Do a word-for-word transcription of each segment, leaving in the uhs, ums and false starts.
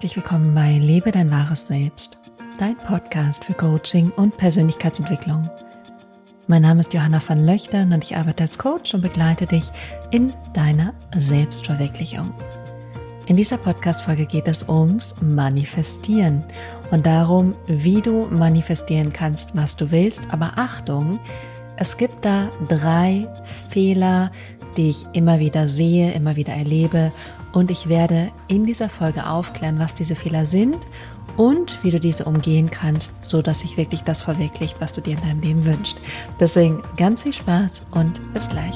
herzlich willkommen bei Lebe dein wahres Selbst, dein Podcast für Coaching und Persönlichkeitsentwicklung. Mein Name ist Johanna van Löchtern und ich arbeite als Coach und begleite dich in deiner Selbstverwirklichung. In dieser Podcast-Folge geht es ums Manifestieren und darum, wie du manifestieren kannst, was du willst. Aber Achtung, es gibt da drei Fehler, die ich immer wieder sehe, immer wieder erlebe, und ich werde in dieser Folge aufklären, was diese Fehler sind und wie du diese umgehen kannst, so dass sich wirklich das verwirklicht, was du dir in deinem Leben wünschst. Deswegen ganz viel Spaß und bis gleich.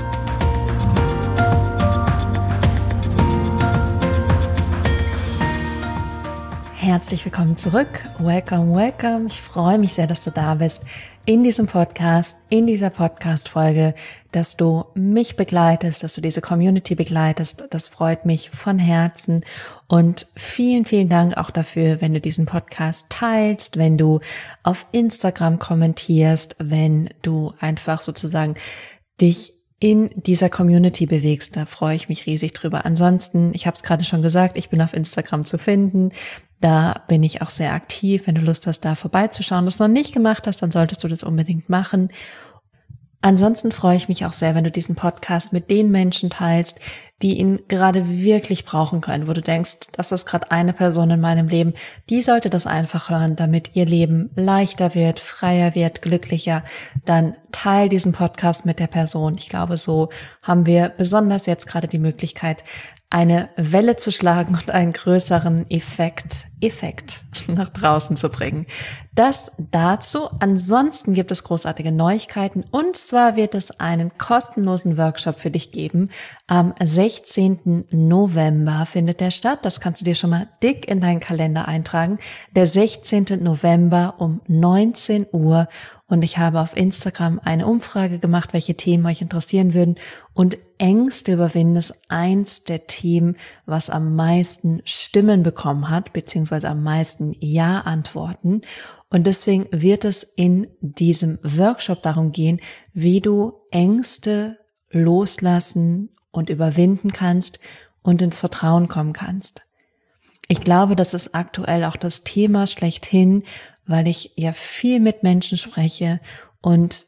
Herzlich willkommen zurück. Welcome, welcome. Ich freue mich sehr, dass du da bist in diesem Podcast, in dieser Podcast-Folge, dass du mich begleitest, dass du diese Community begleitest. Das freut mich von Herzen und vielen, vielen Dank auch dafür, wenn du diesen Podcast teilst, wenn du auf Instagram kommentierst, wenn du einfach sozusagen dich in dieser Community bewegst. Da freue ich mich riesig drüber. Ansonsten, ich habe es gerade schon gesagt, ich bin auf Instagram zu finden. Da bin ich auch sehr aktiv. Wenn du Lust hast, da vorbeizuschauen, das noch nicht gemacht hast, dann solltest du das unbedingt machen. Ansonsten freue ich mich auch sehr, wenn du diesen Podcast mit den Menschen teilst, die ihn gerade wirklich brauchen können, wo du denkst, das ist gerade eine Person in meinem Leben, die sollte das einfach hören, damit ihr Leben leichter wird, freier wird, glücklicher. Dann teil diesen Podcast mit der Person. Ich glaube, so haben wir besonders jetzt gerade die Möglichkeit, eine Welle zu schlagen und einen größeren Effekt, Effekt nach draußen zu bringen. Das dazu. Ansonsten gibt es großartige Neuigkeiten, und zwar wird es einen kostenlosen Workshop für dich geben. Am sechzehnten November findet der statt. Das kannst du dir schon mal dick in deinen Kalender eintragen. Der sechzehnten November um neunzehn Uhr. Und ich habe auf Instagram eine Umfrage gemacht, welche Themen euch interessieren würden. Und Ängste überwinden ist eins der Themen, was am meisten Stimmen bekommen hat, beziehungsweise am meisten Ja-Antworten. Und deswegen wird es in diesem Workshop darum gehen, wie du Ängste loslassen und überwinden kannst und ins Vertrauen kommen kannst. Ich glaube, das ist aktuell auch das Thema schlechthin, weil ich ja viel mit Menschen spreche, und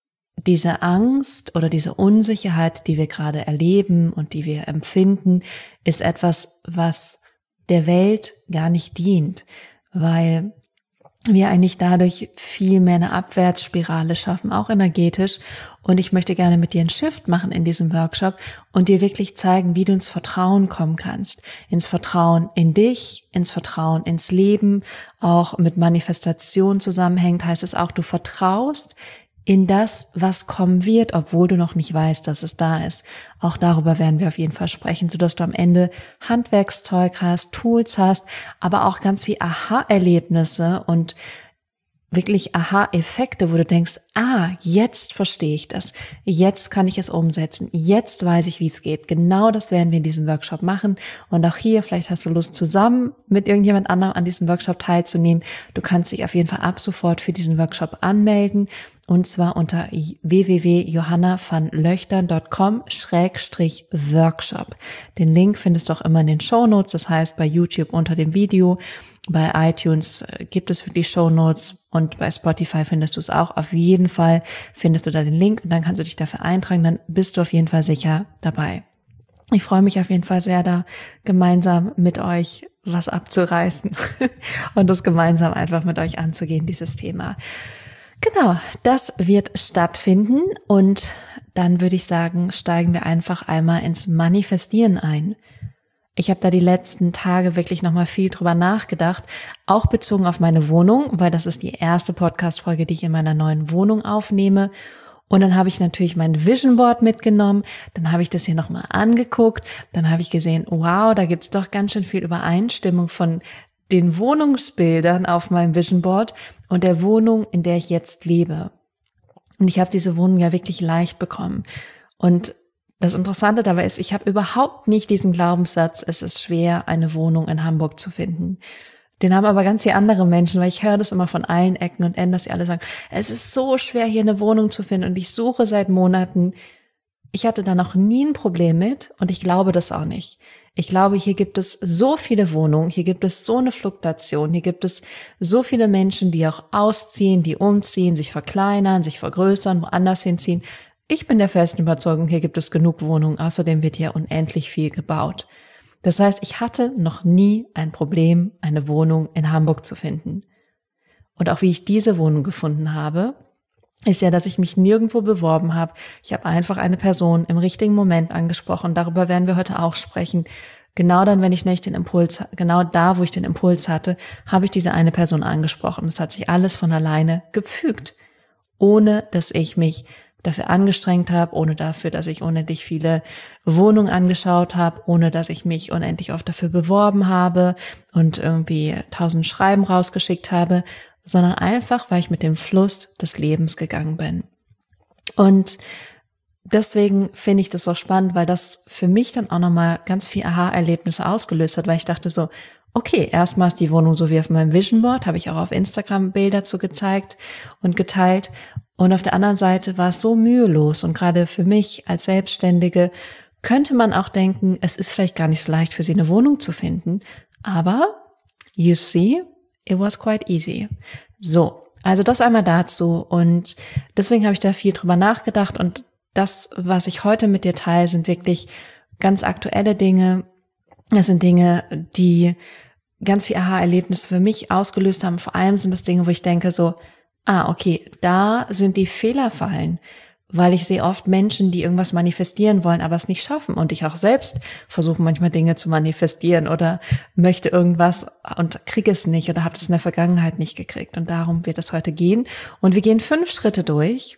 diese Angst oder diese Unsicherheit, die wir gerade erleben und die wir empfinden, ist etwas, was der Welt gar nicht dient, weil wir eigentlich dadurch viel mehr eine Abwärtsspirale schaffen, auch energetisch. Und ich möchte gerne mit dir einen Shift machen in diesem Workshop und dir wirklich zeigen, wie du ins Vertrauen kommen kannst. Ins Vertrauen in dich, ins Vertrauen ins Leben. Auch mit Manifestation zusammenhängt, heißt es auch, du vertraust in das, was kommen wird, obwohl du noch nicht weißt, dass es da ist. Auch darüber werden wir auf jeden Fall sprechen, sodass du am Ende Handwerkszeug hast, Tools hast, aber auch ganz viel Aha-Erlebnisse und wirklich Aha-Effekte, wo du denkst, ah, jetzt verstehe ich das, jetzt kann ich es umsetzen, jetzt weiß ich, wie es geht. Genau das werden wir in diesem Workshop machen. Und auch hier, vielleicht hast du Lust, zusammen mit irgendjemand anderem an diesem Workshop teilzunehmen. Du kannst dich auf jeden Fall ab sofort für diesen Workshop anmelden. Und zwar unter w w w punkt johanna van löchtern punkt com schrägstrich workshop. Den Link findest du auch immer in den Shownotes, das heißt bei YouTube unter dem Video. Bei iTunes gibt es die Shownotes und bei Spotify findest du es auch. Auf jeden Fall findest du da den Link und dann kannst du dich dafür eintragen, dann bist du auf jeden Fall sicher dabei. Ich freue mich auf jeden Fall sehr, da gemeinsam mit euch was abzureißen und das gemeinsam einfach mit euch anzugehen, dieses Thema. Genau, das wird stattfinden, und dann würde ich sagen, steigen wir einfach einmal ins Manifestieren ein. Ich habe da die letzten Tage wirklich nochmal viel drüber nachgedacht, auch bezogen auf meine Wohnung, weil das ist die erste Podcast-Folge, die ich in meiner neuen Wohnung aufnehme. Und dann habe ich natürlich mein Vision Board mitgenommen, dann habe ich das hier nochmal angeguckt, dann habe ich gesehen, wow, da gibt's doch ganz schön viel Übereinstimmung von den Wohnungsbildern auf meinem Vision Board und der Wohnung, in der ich jetzt lebe. Und ich habe diese Wohnung ja wirklich leicht bekommen. Und das Interessante dabei ist, ich habe überhaupt nicht diesen Glaubenssatz, es ist schwer, eine Wohnung in Hamburg zu finden. Den haben aber ganz viele andere Menschen, weil ich höre das immer von allen Ecken und Enden, dass sie alle sagen, es ist so schwer, hier eine Wohnung zu finden, und ich suche seit Monaten. Ich hatte da noch nie ein Problem mit und ich glaube das auch nicht. Ich glaube, hier gibt es so viele Wohnungen, hier gibt es so eine Fluktuation, hier gibt es so viele Menschen, die auch ausziehen, die umziehen, sich verkleinern, sich vergrößern, woanders hinziehen. Ich bin der festen Überzeugung, hier gibt es genug Wohnungen, außerdem wird hier unendlich viel gebaut. Das heißt, ich hatte noch nie ein Problem, eine Wohnung in Hamburg zu finden. Und auch wie ich diese Wohnung gefunden habe, ist ja, dass ich mich nirgendwo beworben habe. Ich habe einfach eine Person im richtigen Moment angesprochen. Darüber werden wir heute auch sprechen. Genau dann, wenn ich nicht den Impuls, genau da, wo ich den Impuls hatte, habe ich diese eine Person angesprochen. Es hat sich alles von alleine gefügt, ohne dass ich mich dafür angestrengt habe, ohne dafür, dass ich unendlich viele Wohnungen angeschaut habe, ohne dass ich mich unendlich oft dafür beworben habe und irgendwie tausend Schreiben rausgeschickt habe, sondern einfach, weil ich mit dem Fluss des Lebens gegangen bin. Und deswegen finde ich das so spannend, weil das für mich dann auch nochmal ganz viel Aha-Erlebnisse ausgelöst hat, weil ich dachte so, okay, erstmal ist die Wohnung so wie auf meinem Vision Board, habe ich auch auf Instagram Bilder zu gezeigt und geteilt. Und auf der anderen Seite war es so mühelos und gerade für mich als Selbstständige könnte man auch denken, es ist vielleicht gar nicht so leicht für sie eine Wohnung zu finden, aber you see, it was quite easy. So, also das einmal dazu und deswegen habe ich da viel drüber nachgedacht und das, was ich heute mit dir teile, sind wirklich ganz aktuelle Dinge. Das sind Dinge, die ganz viel Aha-Erlebnisse für mich ausgelöst haben. Vor allem sind das Dinge, wo ich denke so, ah, okay, da sind die Fehlerfallen, weil ich sehe oft Menschen, die irgendwas manifestieren wollen, aber es nicht schaffen. Und ich auch selbst versuche manchmal Dinge zu manifestieren oder möchte irgendwas und kriege es nicht oder habe es in der Vergangenheit nicht gekriegt. Und darum wird es heute gehen. Und wir gehen fünf Schritte durch,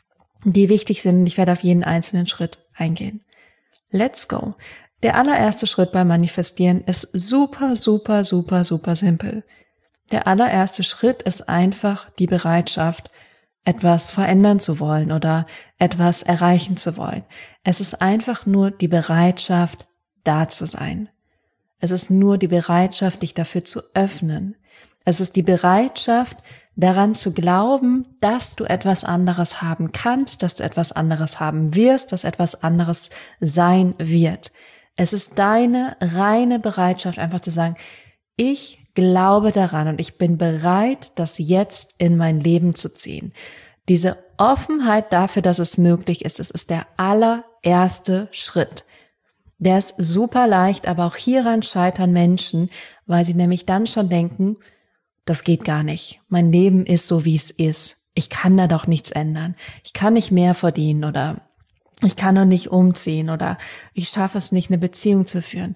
die wichtig sind. Und ich werde auf jeden einzelnen Schritt eingehen. Let's go. Der allererste Schritt beim Manifestieren ist super, super, super, super simpel. Der allererste Schritt ist einfach die Bereitschaft, etwas verändern zu wollen oder etwas erreichen zu wollen. Es ist einfach nur die Bereitschaft, da zu sein. Es ist nur die Bereitschaft, dich dafür zu öffnen. Es ist die Bereitschaft, daran zu glauben, dass du etwas anderes haben kannst, dass du etwas anderes haben wirst, dass etwas anderes sein wird. Es ist deine reine Bereitschaft, einfach zu sagen, ich glaube daran und ich bin bereit, das jetzt in mein Leben zu ziehen. Diese Offenheit dafür, dass es möglich ist, es ist der allererste Schritt. Der ist super leicht, aber auch hieran scheitern Menschen, weil sie nämlich dann schon denken, das geht gar nicht. Mein Leben ist so, wie es ist. Ich kann da doch nichts ändern. Ich kann nicht mehr verdienen oder ich kann doch nicht umziehen oder ich schaffe es nicht, eine Beziehung zu führen.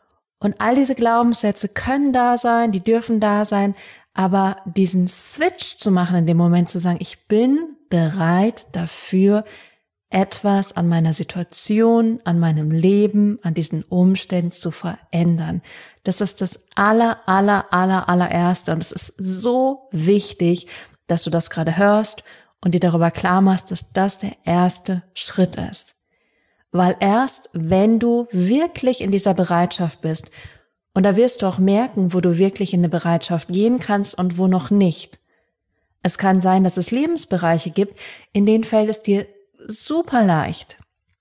Und all diese Glaubenssätze können da sein, die dürfen da sein, aber diesen Switch zu machen in dem Moment, zu sagen, ich bin bereit dafür, etwas an meiner Situation, an meinem Leben, an diesen Umständen zu verändern. Das ist das aller, aller, aller, allererste und es ist so wichtig, dass du das gerade hörst und dir darüber klar machst, dass das der erste Schritt ist. Weil erst, wenn du wirklich in dieser Bereitschaft bist, und da wirst du auch merken, wo du wirklich in eine Bereitschaft gehen kannst und wo noch nicht. Es kann sein, dass es Lebensbereiche gibt, in denen fällt es dir super leicht.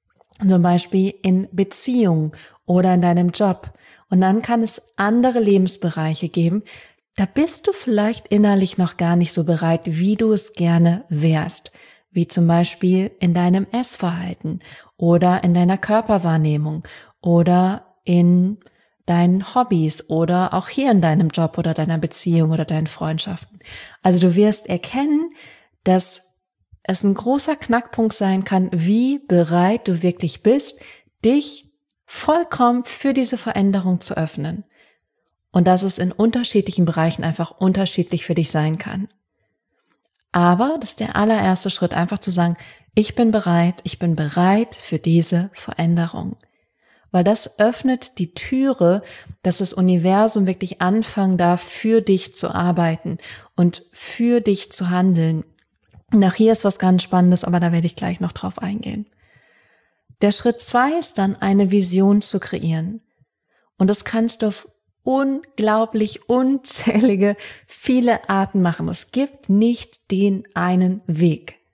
Zum Beispiel in Beziehungen oder in deinem Job. Und dann kann es andere Lebensbereiche geben, da bist du vielleicht innerlich noch gar nicht so bereit, wie du es gerne wärst. Wie zum Beispiel in deinem Essverhalten oder in deiner Körperwahrnehmung oder in deinen Hobbys oder auch hier in deinem Job oder deiner Beziehung oder deinen Freundschaften. Also du wirst erkennen, dass es ein großer Knackpunkt sein kann, wie bereit du wirklich bist, dich vollkommen für diese Veränderung zu öffnen. Und dass es in unterschiedlichen Bereichen einfach unterschiedlich für dich sein kann. Aber das ist der allererste Schritt, einfach zu sagen, ich bin bereit, ich bin bereit für diese Veränderung. Weil das öffnet die Türe, dass das Universum wirklich anfangen darf, für dich zu arbeiten und für dich zu handeln. Und auch hier ist was ganz Spannendes, aber da werde ich gleich noch drauf eingehen. Der Schritt zwei ist dann, eine Vision zu kreieren. Und das kannst du auf unglaublich unzählige, viele Arten machen. Es gibt nicht den einen Weg.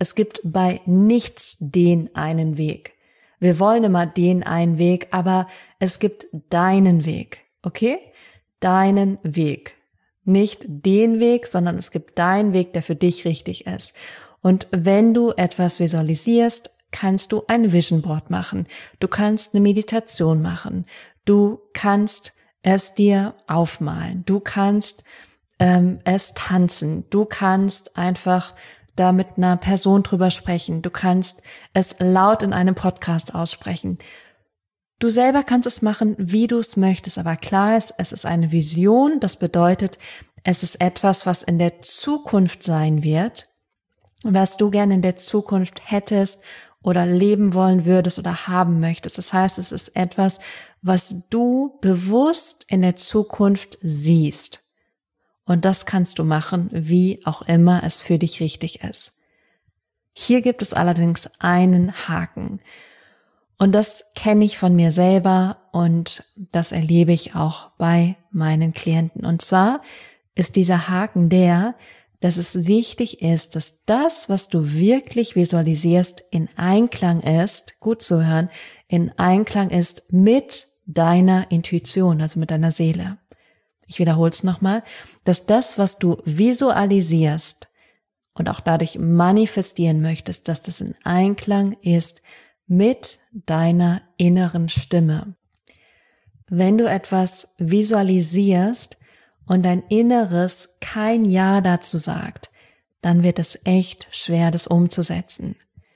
Es gibt bei nichts den einen Weg. Wir wollen immer den einen Weg, aber es gibt deinen Weg, okay? Deinen Weg. Nicht den Weg, sondern es gibt deinen Weg, der für dich richtig ist. Und wenn du etwas visualisierst, kannst du ein Vision Board machen. Du kannst eine Meditation machen. Du kannst es dir aufmalen. Du kannst ähm, es tanzen. Du kannst einfach da mit einer Person drüber sprechen. Du kannst es laut in einem Podcast aussprechen. Du selber kannst es machen, wie du es möchtest, aber klar ist, es ist eine Vision. Das bedeutet, es ist etwas, was in der Zukunft sein wird, was du gerne in der Zukunft hättest oder leben wollen würdest oder haben möchtest. Das heißt, es ist etwas, was du bewusst in der Zukunft siehst. Und das kannst du machen, wie auch immer es für dich richtig ist. Hier gibt es allerdings einen Haken. Und das kenne ich von mir selber und das erlebe ich auch bei meinen Klienten. Und zwar ist dieser Haken der, dass es wichtig ist, dass das, was du wirklich visualisierst, in Einklang ist, gut zu hören, in Einklang ist mit deiner Intuition, also mit deiner Seele. Ich wiederhole es nochmal, dass das, was du visualisierst und auch dadurch manifestieren möchtest, dass das in Einklang ist mit deiner inneren Stimme. Wenn du etwas visualisierst und dein Inneres kein Ja dazu sagt, dann wird es echt schwer, das umzusetzen.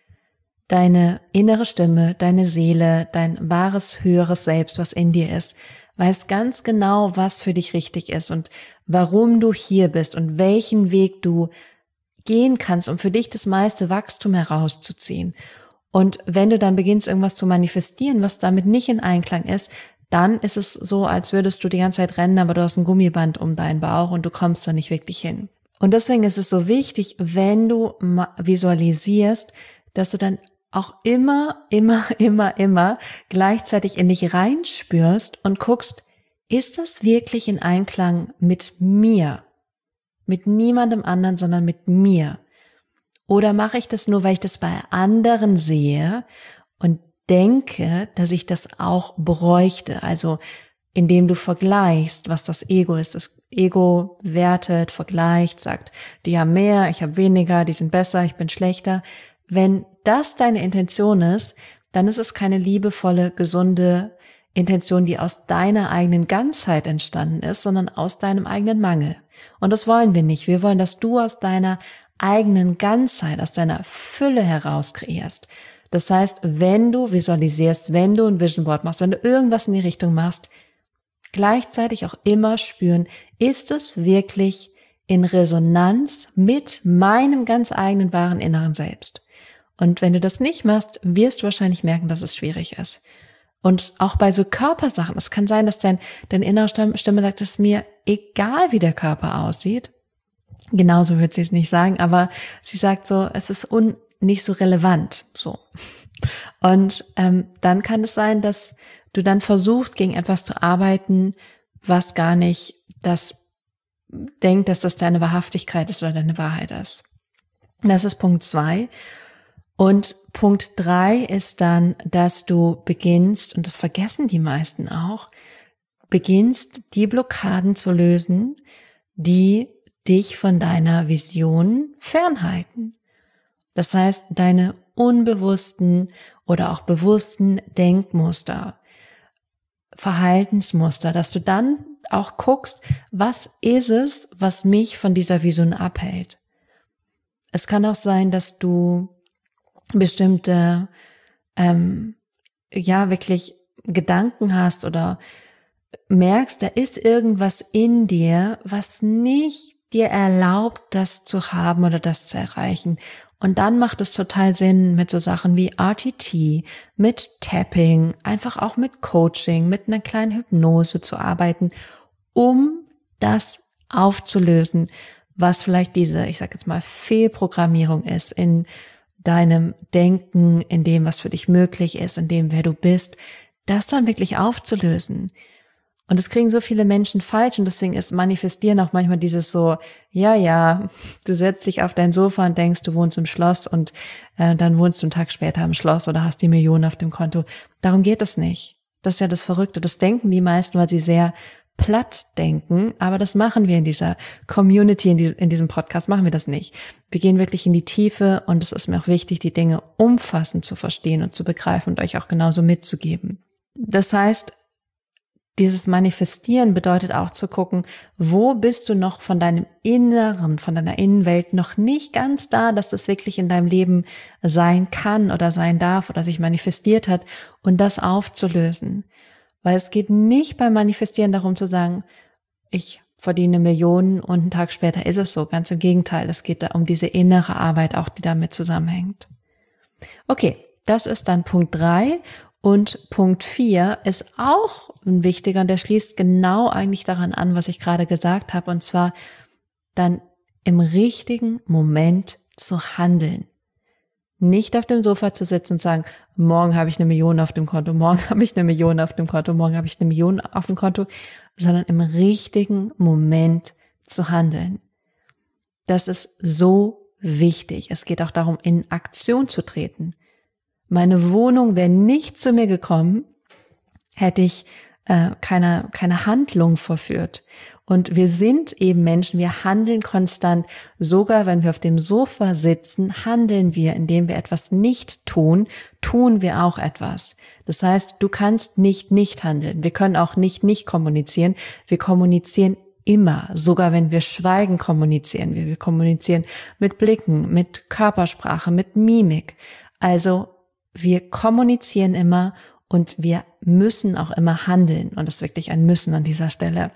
Deine innere Stimme, deine Seele, dein wahres, höheres Selbst, was in dir ist, weiß ganz genau, was für dich richtig ist und warum du hier bist und welchen Weg du gehen kannst, um für dich das meiste Wachstum herauszuziehen. Und wenn du dann beginnst, irgendwas zu manifestieren, was damit nicht in Einklang ist, dann ist es so, als würdest du die ganze Zeit rennen, aber du hast ein Gummiband um deinen Bauch und du kommst da nicht wirklich hin. Und deswegen ist es so wichtig, wenn du visualisierst, dass du dann auch immer, immer, immer, immer gleichzeitig in dich reinspürst und guckst, ist das wirklich in Einklang mit mir? Mit niemandem anderen, sondern mit mir? Oder mache ich das nur, weil ich das bei anderen sehe und denke, dass ich das auch bräuchte? Also indem du vergleichst, was das Ego ist. Das Ego wertet, vergleicht, sagt, die haben mehr, ich habe weniger, die sind besser, ich bin schlechter. Wenn das deine Intention ist, dann ist es keine liebevolle, gesunde Intention, die aus deiner eigenen Ganzheit entstanden ist, sondern aus deinem eigenen Mangel. Und das wollen wir nicht. Wir wollen, dass du aus deiner eigenen Ganzheit, aus deiner Fülle heraus kreierst. Das heißt, wenn du visualisierst, wenn du ein Vision Board machst, wenn du irgendwas in die Richtung machst, gleichzeitig auch immer spüren, ist es wirklich in Resonanz mit meinem ganz eigenen wahren inneren Selbst. Und wenn du das nicht machst, wirst du wahrscheinlich merken, dass es schwierig ist. Und auch bei so Körpersachen, es kann sein, dass dein, deine innere Stimme sagt, es ist mir egal, wie der Körper aussieht. Genauso wird sie es nicht sagen, aber sie sagt so, es ist un, nicht so relevant, so. Und ähm, dann kann es sein, dass du dann versuchst, gegen etwas zu arbeiten, was gar nicht das denkt, dass das deine Wahrhaftigkeit ist oder deine Wahrheit ist. Das ist Punkt zwei. Und Punkt drei ist dann, dass du beginnst, und das vergessen die meisten auch, beginnst, die Blockaden zu lösen, die dich von deiner Vision fernhalten. Das heißt, deine unbewussten oder auch bewussten Denkmuster, Verhaltensmuster, dass du dann auch guckst, was ist es, was mich von dieser Vision abhält. Es kann auch sein, dass du bestimmte, ähm, ja, wirklich Gedanken hast oder merkst, da ist irgendwas in dir, was nicht dir erlaubt, das zu haben oder das zu erreichen. Und dann macht es total Sinn, mit so Sachen wie R T T, mit Tapping, einfach auch mit Coaching, mit einer kleinen Hypnose zu arbeiten, um das aufzulösen, was vielleicht diese, ich sag jetzt mal, Fehlprogrammierung ist in deinem Denken, in dem, was für dich möglich ist, in dem, wer du bist, das dann wirklich aufzulösen. Und das kriegen so viele Menschen falsch und deswegen ist Manifestieren auch manchmal dieses so, ja, ja, du setzt dich auf dein Sofa und denkst, du wohnst im Schloss und äh, dann wohnst du einen Tag später im Schloss oder hast die Millionen auf dem Konto. Darum geht es nicht. Das ist ja das Verrückte. Das denken die meisten, weil sie sehr platt denken, aber das machen wir in dieser Community, in, die, in diesem Podcast machen wir das nicht. Wir gehen wirklich in die Tiefe und es ist mir auch wichtig, die Dinge umfassend zu verstehen und zu begreifen und euch auch genauso mitzugeben. Das heißt, dieses Manifestieren bedeutet auch zu gucken, wo bist du noch von deinem Inneren, von deiner Innenwelt noch nicht ganz da, dass das wirklich in deinem Leben sein kann oder sein darf oder sich manifestiert hat und das aufzulösen. Weil es geht nicht beim Manifestieren darum zu sagen, ich verdiene Millionen und einen Tag später ist es so. Ganz im Gegenteil, es geht da um diese innere Arbeit auch, die damit zusammenhängt. Okay, das ist dann Punkt drei. Und Punkt vier ist auch ein wichtiger und der schließt genau eigentlich daran an, was ich gerade gesagt habe, und zwar dann im richtigen Moment zu handeln. Nicht auf dem Sofa zu sitzen und sagen, morgen habe ich eine Million auf dem Konto, morgen habe ich eine Million auf dem Konto, morgen habe ich eine Million auf dem Konto, sondern im richtigen Moment zu handeln. Das ist so wichtig. Es geht auch darum, in Aktion zu treten. Meine Wohnung wäre nicht zu mir gekommen, hätte ich äh, keine, keine Handlung vollführt. Und wir sind eben Menschen, wir handeln konstant. Sogar wenn wir auf dem Sofa sitzen, handeln wir, indem wir etwas nicht tun, tun wir auch etwas. Das heißt, du kannst nicht nicht handeln. Wir können auch nicht nicht kommunizieren. Wir kommunizieren immer. Sogar wenn wir schweigen, kommunizieren wir. Wir kommunizieren mit Blicken, mit Körpersprache, mit Mimik. Also wir kommunizieren immer und wir müssen auch immer handeln. Und das ist wirklich ein Müssen an dieser Stelle.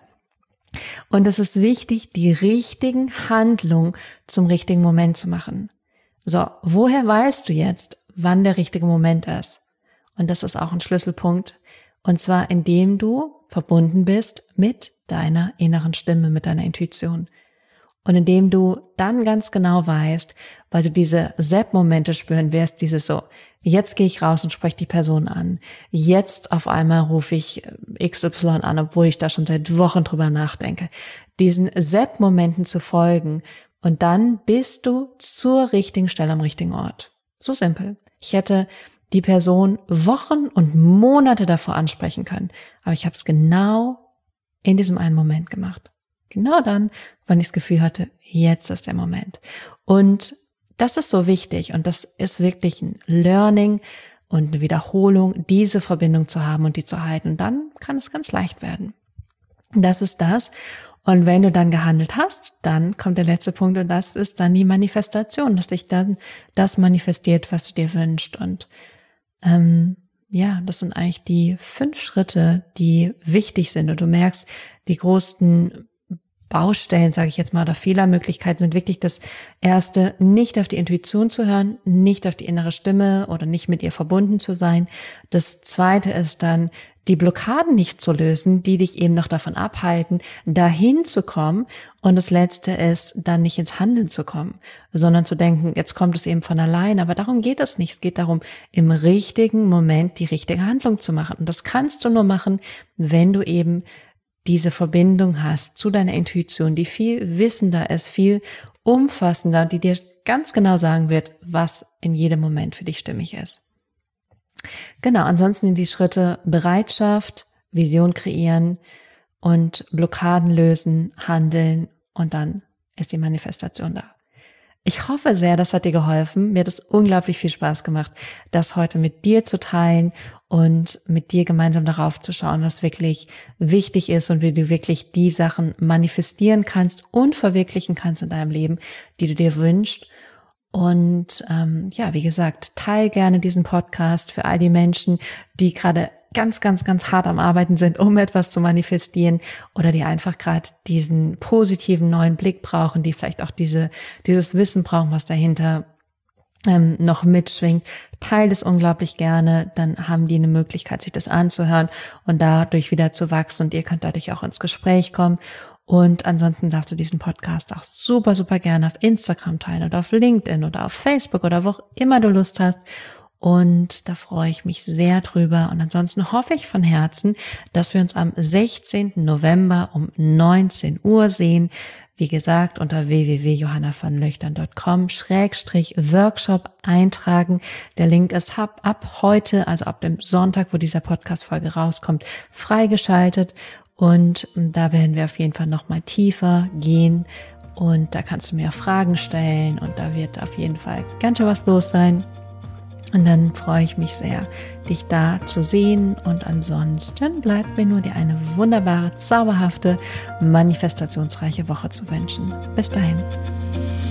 Und es ist wichtig, die richtigen Handlungen zum richtigen Moment zu machen. So, woher weißt du jetzt, wann der richtige Moment ist? Und das ist auch ein Schlüsselpunkt. Und zwar, indem du verbunden bist mit deiner inneren Stimme, mit deiner Intuition. Und indem du dann ganz genau weißt, weil du diese Sepp-Momente spüren wirst, dieses so, jetzt gehe ich raus und spreche die Person an. Jetzt auf einmal rufe ich X Y an, obwohl ich da schon seit Wochen drüber nachdenke. Diesen Sepp-Momenten zu folgen und dann bist du zur richtigen Stelle am richtigen Ort. So simpel. Ich hätte die Person Wochen und Monate davor ansprechen können, aber ich habe es genau in diesem einen Moment gemacht. Genau dann, wann ich das Gefühl hatte, jetzt ist der Moment. Und das ist so wichtig und das ist wirklich ein Learning und eine Wiederholung, diese Verbindung zu haben und die zu halten. Und dann kann es ganz leicht werden. Das ist das. Und wenn du dann gehandelt hast, dann kommt der letzte Punkt und das ist dann die Manifestation, dass sich dann das manifestiert, was du dir wünschst. Und ähm, ja, das sind eigentlich die fünf Schritte, die wichtig sind. Und du merkst, die größten Baustellen, sage ich jetzt mal, oder Fehlermöglichkeiten sind wirklich das Erste, nicht auf die Intuition zu hören, nicht auf die innere Stimme oder nicht mit ihr verbunden zu sein. Das Zweite ist dann, die Blockaden nicht zu lösen, die dich eben noch davon abhalten, dahin zu kommen. Und das Letzte ist, dann nicht ins Handeln zu kommen, sondern zu denken, jetzt kommt es eben von allein. Aber darum geht es nicht. Es geht darum, im richtigen Moment die richtige Handlung zu machen. Und das kannst du nur machen, wenn du eben diese Verbindung hast zu deiner Intuition, die viel wissender ist, viel umfassender und die dir ganz genau sagen wird, was in jedem Moment für dich stimmig ist. Genau, ansonsten sind die Schritte Bereitschaft, Vision kreieren und Blockaden lösen, handeln und dann ist die Manifestation da. Ich hoffe sehr, das hat dir geholfen. Mir hat es unglaublich viel Spaß gemacht, das heute mit dir zu teilen und mit dir gemeinsam darauf zu schauen, was wirklich wichtig ist und wie du wirklich die Sachen manifestieren kannst und verwirklichen kannst in deinem Leben, die du dir wünschst. Und ähm, ja, wie gesagt, teil gerne diesen Podcast für all die Menschen, die gerade ganz, ganz, ganz hart am Arbeiten sind, um etwas zu manifestieren oder die einfach gerade diesen positiven neuen Blick brauchen, die vielleicht auch diese dieses Wissen brauchen, was dahinter ähm, noch mitschwingt. Teil das unglaublich gerne, dann haben die eine Möglichkeit, sich das anzuhören und dadurch wieder zu wachsen und ihr könnt dadurch auch ins Gespräch kommen. Und ansonsten darfst du diesen Podcast auch super, super gerne auf Instagram teilen oder auf LinkedIn oder auf Facebook oder wo auch immer du Lust hast. Und da freue ich mich sehr drüber. Und ansonsten hoffe ich von Herzen, dass wir uns am sechzehnten November um neunzehn Uhr sehen. Wie gesagt, unter w w w punkt johanna von löchtern punkt com Schrägstrich Workshop eintragen. Der Link ist ab, ab heute, also ab dem Sonntag, wo dieser Podcast-Folge rauskommt, freigeschaltet. Und da werden wir auf jeden Fall nochmal tiefer gehen. Und da kannst du mir Fragen stellen. Und da wird auf jeden Fall ganz schön was los sein. Und dann freue ich mich sehr, dich da zu sehen. Und ansonsten bleibt mir nur dir eine wunderbare, zauberhafte, manifestationsreiche Woche zu wünschen. Bis dahin.